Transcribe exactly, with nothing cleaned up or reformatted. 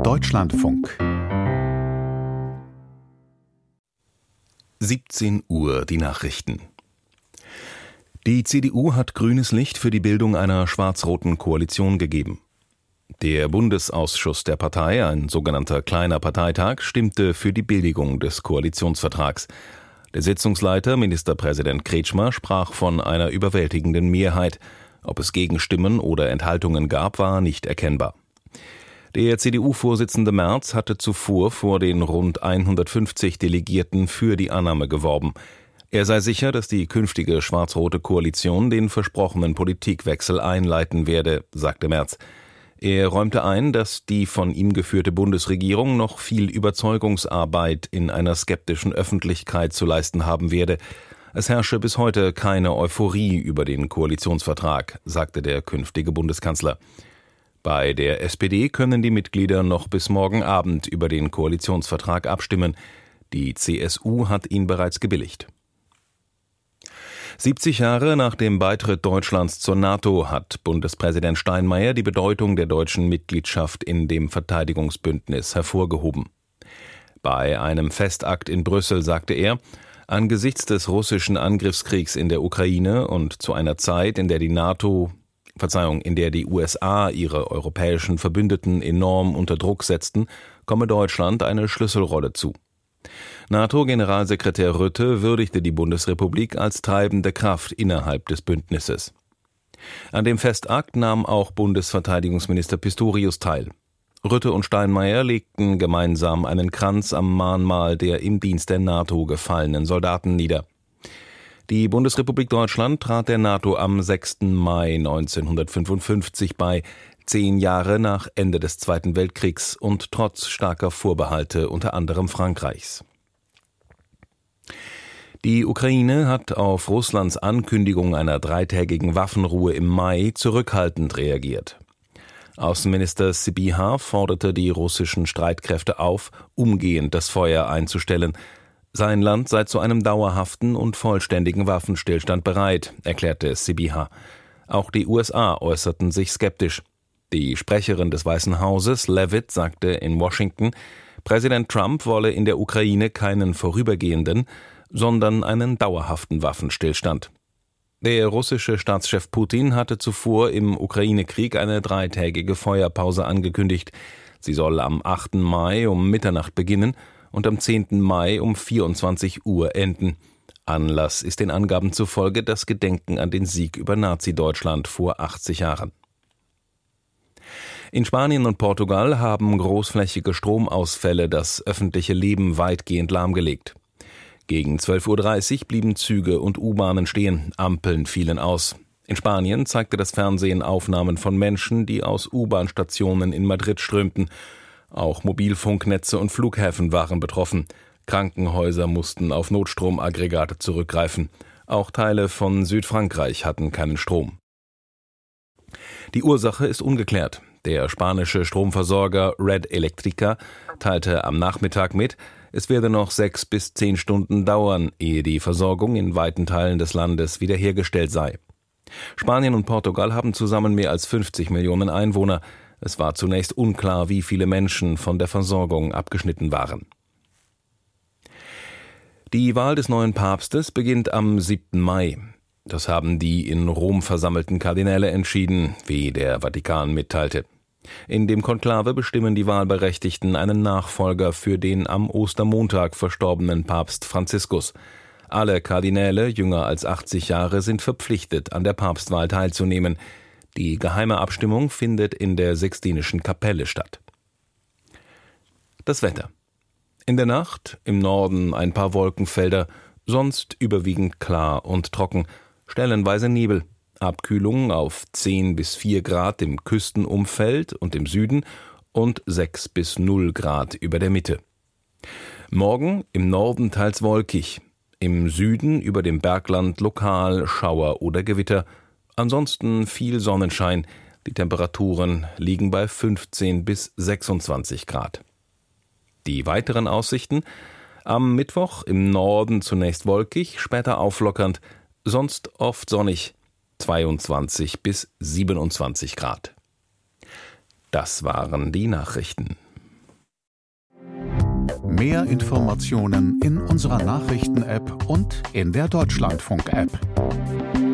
Deutschlandfunk. siebzehn Uhr, die Nachrichten. Die C D U hat grünes Licht für die Bildung einer schwarz-roten Koalition gegeben. Der Bundesausschuss der Partei, ein sogenannter kleiner Parteitag, stimmte für die Billigung des Koalitionsvertrags. Der Sitzungsleiter, Ministerpräsident Kretschmer, sprach von einer überwältigenden Mehrheit. Ob es Gegenstimmen oder Enthaltungen gab, war nicht erkennbar. Der C D U-Vorsitzende Merz hatte zuvor vor den rund hundertfünfzig Delegierten für die Annahme geworben. Er sei sicher, dass die künftige schwarz-rote Koalition den versprochenen Politikwechsel einleiten werde, sagte Merz. Er räumte ein, dass die von ihm geführte Bundesregierung noch viel Überzeugungsarbeit in einer skeptischen Öffentlichkeit zu leisten haben werde. Es herrsche bis heute keine Euphorie über den Koalitionsvertrag, sagte der künftige Bundeskanzler. Bei der S P D können die Mitglieder noch bis morgen Abend über den Koalitionsvertrag abstimmen. Die C S U hat ihn bereits gebilligt. siebzig Jahre nach dem Beitritt Deutschlands zur NATO hat Bundespräsident Steinmeier die Bedeutung der deutschen Mitgliedschaft in dem Verteidigungsbündnis hervorgehoben. Bei einem Festakt in Brüssel sagte er, angesichts des russischen Angriffskriegs in der Ukraine und zu einer Zeit, in der die NATO, Verzeihung, in der die U S A ihre europäischen Verbündeten enorm unter Druck setzten, komme Deutschland eine Schlüsselrolle zu. NATO-Generalsekretär Rutte würdigte die Bundesrepublik als treibende Kraft innerhalb des Bündnisses. An dem Festakt nahm auch Bundesverteidigungsminister Pistorius teil. Rutte und Steinmeier legten gemeinsam einen Kranz am Mahnmal der im Dienst der NATO gefallenen Soldaten nieder. Die Bundesrepublik Deutschland trat der NATO am sechsten Mai neunzehnhundertfünfundfünfzig bei, zehn Jahre nach Ende des Zweiten Weltkriegs und trotz starker Vorbehalte unter anderem Frankreichs. Die Ukraine hat auf Russlands Ankündigung einer dreitägigen Waffenruhe im Mai zurückhaltend reagiert. Außenminister Sybiha forderte die russischen Streitkräfte auf, umgehend das Feuer einzustellen. Sein Land sei zu einem dauerhaften und vollständigen Waffenstillstand bereit, erklärte Sybiha. Auch die U S A äußerten sich skeptisch. Die Sprecherin des Weißen Hauses, Leavitt, sagte in Washington, Präsident Trump wolle in der Ukraine keinen vorübergehenden, sondern einen dauerhaften Waffenstillstand. Der russische Staatschef Putin hatte zuvor im Ukraine-Krieg eine dreitägige Feuerpause angekündigt. Sie soll am achten Mai um Mitternacht beginnen und am zehnten Mai um vierundzwanzig Uhr enden. Anlass ist den Angaben zufolge das Gedenken an den Sieg über Nazi-Deutschland vor achtzig Jahren. In Spanien und Portugal haben großflächige Stromausfälle das öffentliche Leben weitgehend lahmgelegt. Gegen zwölf Uhr dreißig blieben Züge und U-Bahnen stehen, Ampeln fielen aus. In Spanien zeigte das Fernsehen Aufnahmen von Menschen, die aus U-Bahn-Stationen in Madrid strömten. Auch Mobilfunknetze und Flughäfen waren betroffen. Krankenhäuser mussten auf Notstromaggregate zurückgreifen. Auch Teile von Südfrankreich hatten keinen Strom. Die Ursache ist ungeklärt. Der spanische Stromversorger Red Eléctrica teilte am Nachmittag mit, es werde noch sechs bis zehn Stunden dauern, ehe die Versorgung in weiten Teilen des Landes wiederhergestellt sei. Spanien und Portugal haben zusammen mehr als fünfzig Millionen Einwohner. Es war zunächst unklar, wie viele Menschen von der Versorgung abgeschnitten waren. Die Wahl des neuen Papstes beginnt am siebten Mai. Das haben die in Rom versammelten Kardinäle entschieden, wie der Vatikan mitteilte. In dem Konklave bestimmen die Wahlberechtigten einen Nachfolger für den am Ostermontag verstorbenen Papst Franziskus. Alle Kardinäle jünger als achtzig Jahre sind verpflichtet, an der Papstwahl teilzunehmen. Die geheime Abstimmung findet in der Sixtinischen Kapelle statt. Das Wetter. In der Nacht im Norden ein paar Wolkenfelder, sonst überwiegend klar und trocken, stellenweise Nebel. Abkühlung auf zehn bis vier Grad im Küstenumfeld und im Süden und sechs bis null Grad über der Mitte. Morgen im Norden teils wolkig, im Süden über dem Bergland lokal Schauer oder Gewitter, ansonsten viel Sonnenschein, die Temperaturen liegen bei fünfzehn bis sechsundzwanzig Grad. Die weiteren Aussichten: am Mittwoch im Norden zunächst wolkig, später auflockernd, sonst oft sonnig, zweiundzwanzig bis siebenundzwanzig Grad. Das waren die Nachrichten. Mehr Informationen in unserer Nachrichten-App und in der Deutschlandfunk-App.